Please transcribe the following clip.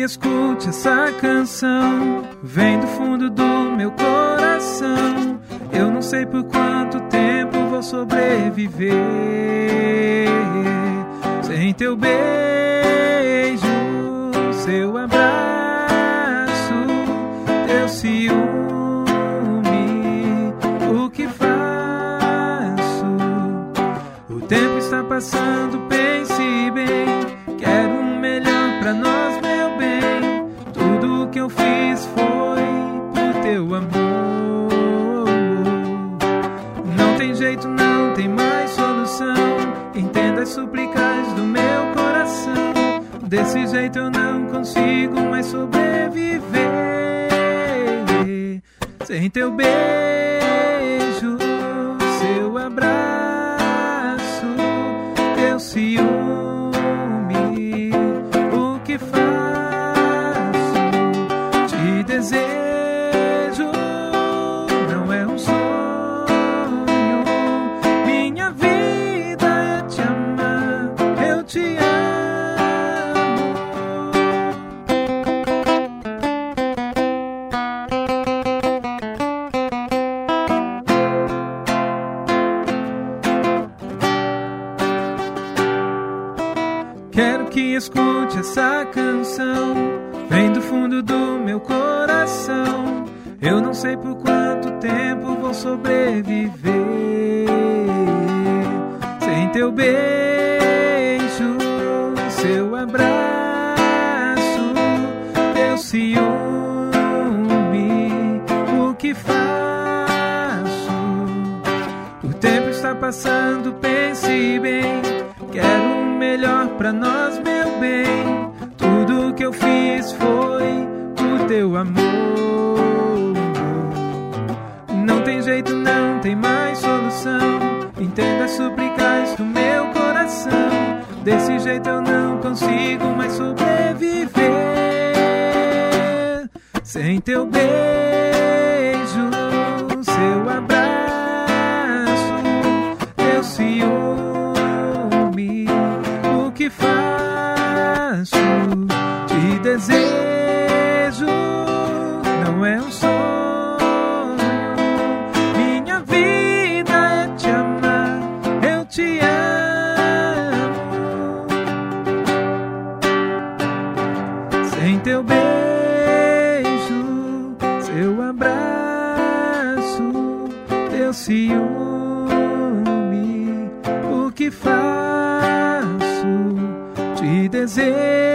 que escute essa canção, vem do fundo do meu coração. Eu não sei por quanto tempo vou sobreviver sem teu beijo, seu abraço, teu ciúme. O que faço? O tempo está passando, pense bem. Quero o melhor pra nós, meu bem. Tudo que eu fiz foi por teu amor. Não tem jeito, não tem mais solução. Entenda as súplicas do meu coração. Desse jeito eu não consigo mais sobreviver sem teu beijo, seu abraço, teu ciúme. O que faço? Te desejo, não é um sonho. Minha vida é te amar, eu te amo. Quero que escute essa canção, vem do fundo do meu coração. Eu não sei por quanto tempo vou sobreviver sem teu beijo, seu abraço, teu ciúme. O que faço? O tempo está passando, pense bem. Quero o melhor pra nós, meu bem. Tudo que eu fiz foi por teu amor. Não tem jeito, não tem mais solução. Entenda as súplicas do meu coração. Desse jeito eu não consigo mais sobreviver sem teu beijo, seu abraço, teu ciúme. O que faço? Te desejo, não é um sonho. Minha vida é te amar, eu te amo. Sem teu beijo, seu abraço, teu ciúme. O que faço? Te desejo,